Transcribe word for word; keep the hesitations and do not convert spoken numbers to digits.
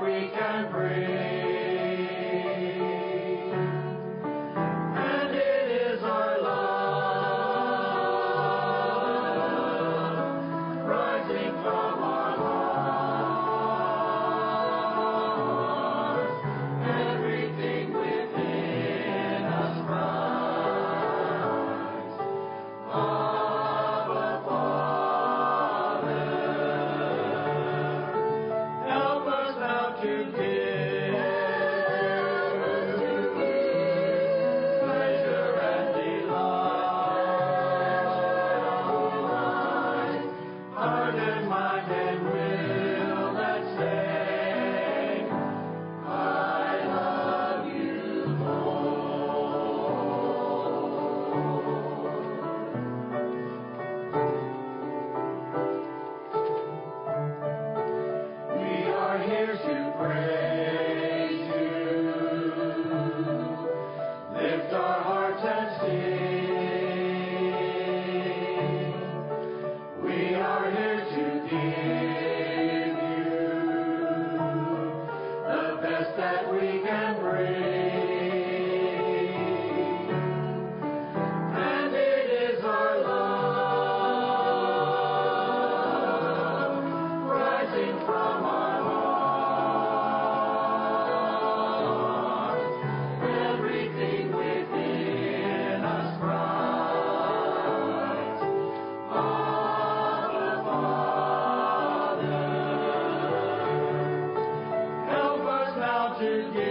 we can breathe. And it is our love rising from our hearts. Everything within us cries, Abba, Father. Help us now to give pleasure and delight, heart and mind and will that say, I love you, Lord. We are here to praise you, lift our hearts and sing. We are here to give you the best that we can bring. And it is our love rising from our hearts. Everything within us cries, Abba, Father. Help us now to give